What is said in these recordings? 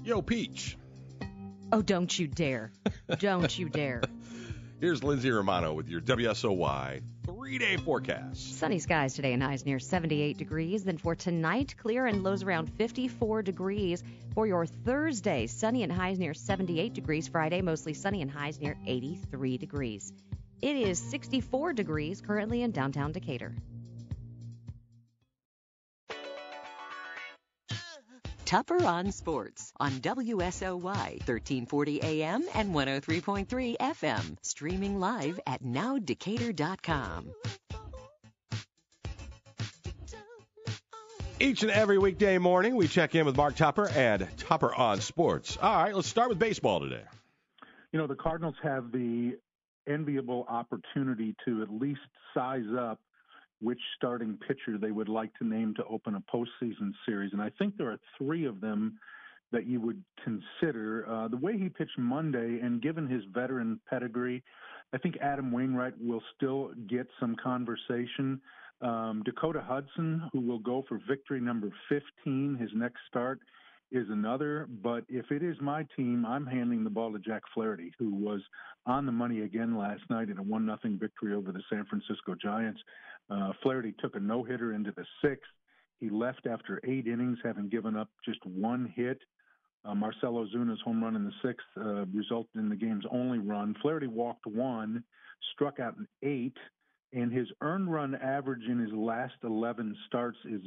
Yo, Peach. Oh, don't you dare. Don't you dare. Here's Lindsay Romano with your WSOY 3-day forecast. Sunny skies today and highs near 78 degrees. Then for tonight, clear and lows around 54 degrees. For your Thursday, sunny and highs near 78 degrees. Friday, mostly sunny and highs near 83 degrees. It is 64 degrees currently in downtown Decatur. Tupper on Sports on WSOY 1340 AM and 103.3 FM. Streaming live at nowdecatur.com. Each and every weekday morning, we check in with Mark Tupper and Tupper on Sports. All right, let's start with baseball today. You know, the Cardinals have the enviable opportunity to at least size up which starting pitcher they would like to name to open a postseason series. And I think there are three of them that you would consider. The way he pitched Monday, and given his veteran pedigree, I think Adam Wainwright will still get some conversation. Dakota Hudson, who will go for victory number 15, his next start, is another. But if it is my team, I'm handing the ball to Jack Flaherty, who was on the money again last night in a 1-0 victory over the San Francisco Giants. Flaherty took a no-hitter into the sixth. He left after 8 innings, having given up just one hit. Marcell Ozuna's home run in the sixth resulted in the game's only run. Flaherty walked 1, struck out in 8, and his earned run average in his last 11 starts is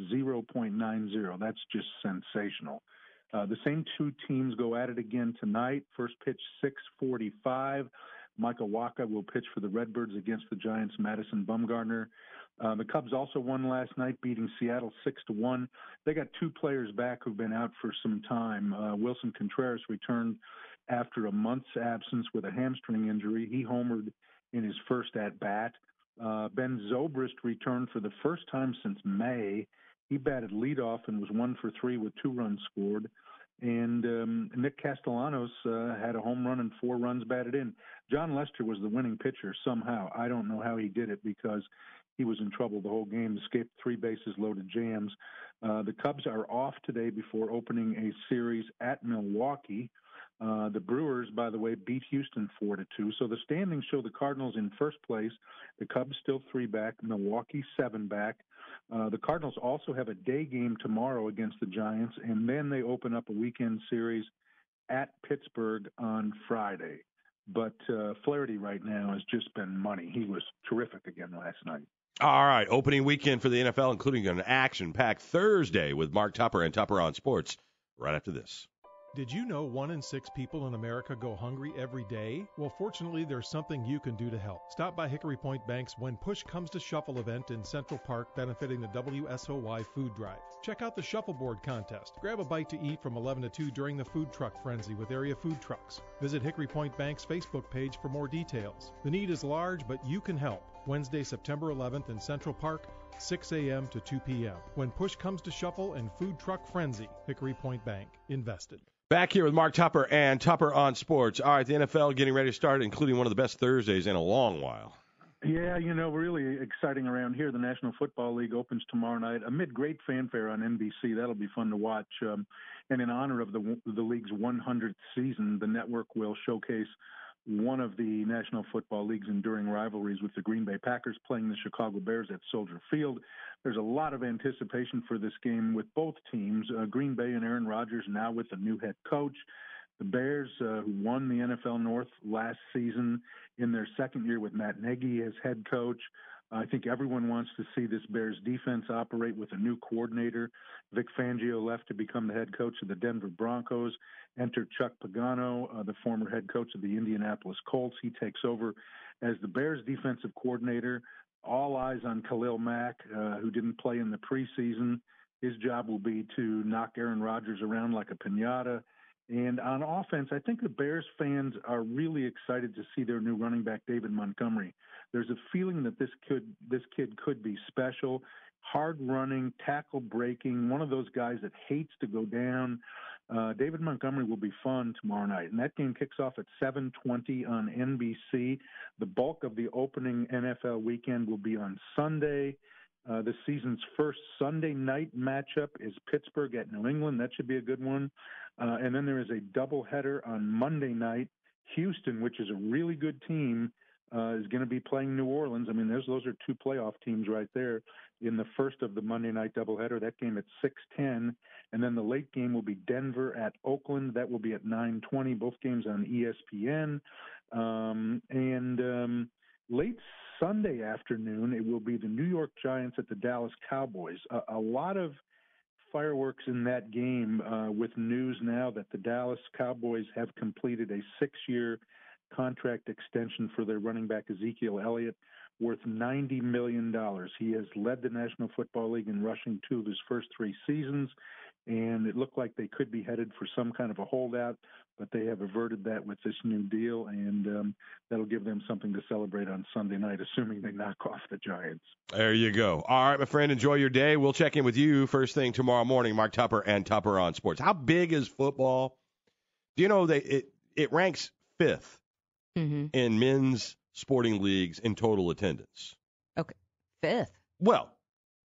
0.90. That's just sensational. The same two teams go at it again tonight. First pitch, 6:45. Michael Wacha will pitch for the Redbirds against the Giants' Madison Bumgarner. The Cubs also won last night, beating Seattle 6-1. They got 2 players back who've been out for some time. Wilson Contreras returned after a month's absence with a hamstring injury. He homered in his first at-bat. Ben Zobrist returned for the first time since May. He batted leadoff and was 1 for 3 with 2 runs scored. And Nick Castellanos had a home run and 4 runs batted in. John Lester was the winning pitcher somehow. I don't know how he did it because he was in trouble the whole game, escaped 3 bases loaded jams. The Cubs are off today before opening a series at Milwaukee. The Brewers, by the way, beat Houston 4-2. So the standings show the Cardinals in first place. The Cubs still 3 back. Milwaukee 7 back. The Cardinals also have a day game tomorrow against the Giants, and then they open up a weekend series at Pittsburgh on Friday. But Flaherty right now has just been money. He was terrific again last night. All right, opening weekend for the NFL, including an action-packed Thursday with Mark Tupper and Tupper on Sports right after this. Did you know 1 in 6 people in America go hungry every day? Well, fortunately, there's something you can do to help. Stop by Hickory Point Bank's When Push Comes to Shuffle event in Central Park benefiting the WSOY Food Drive. Check out the shuffleboard contest. Grab a bite to eat from 11 to 2 during the food truck frenzy with area food trucks. Visit Hickory Point Bank's Facebook page for more details. The need is large, but you can help. Wednesday, September 11th in Central Park, 6 a.m. to 2 p.m. When push comes to shuffle and food truck frenzy, Hickory Point Bank. Invested. Back here with Mark Tupper and Tupper on Sports. All right, the NFL getting ready to start, including one of the best Thursdays in a long while. Yeah, you know, really exciting around here. The National Football League opens tomorrow night amid great fanfare on NBC. That'll be fun to watch. And in honor of the league's 100th season, the network will showcase one of the National Football League's enduring rivalries with the Green Bay Packers playing the Chicago Bears at Soldier Field. There's a lot of anticipation for this game with both teams. Green Bay and Aaron Rodgers now with a new head coach. The Bears, who won the NFL North last season in their second year with Matt Nagy as head coach. I think everyone wants to see this Bears defense operate with a new coordinator. Vic Fangio left to become the head coach of the Denver Broncos. Enter Chuck Pagano, the former head coach of the Indianapolis Colts. He takes over as the Bears defensive coordinator. All eyes on Khalil Mack, who didn't play in the preseason. His job will be to knock Aaron Rodgers around like a piñata. And on offense, I think the Bears fans are really excited to see their new running back, David Montgomery. There's a feeling that this kid could be special, hard running, tackle breaking, one of those guys that hates to go down. David Montgomery will be fun tomorrow night, and that game kicks off at 7:20 on NBC. The bulk of the opening NFL weekend will be on Sunday. The season's first Sunday night matchup is Pittsburgh at New England. That should be a good one. And then there is a doubleheader on Monday night. Houston, which is a really good team, is going to be playing New Orleans. I mean, those are two playoff teams right there in the first of the Monday night doubleheader. That game at 6:10. And then the late game will be Denver at Oakland. That will be at 9:20. Both games on ESPN. Late Sunday afternoon, it will be the New York Giants at the Dallas Cowboys. A lot of fireworks in that game with news now that the Dallas Cowboys have completed a 6-year contract extension for their running back Ezekiel Elliott worth $90 million. He has led the National Football League in rushing 2 of his first 3 seasons, and it looked like they could be headed for some kind of a holdout, but they have averted that with this new deal, and that'll give them something to celebrate on Sunday night, assuming they knock off the Giants. There you go. All right, my friend, enjoy your day. We'll check in with you first thing tomorrow morning. Mark Tupper and Tupper on Sports. How big is football? Do you know it ranks 5th in men's sporting leagues in total attendance? Okay, 5th. Well,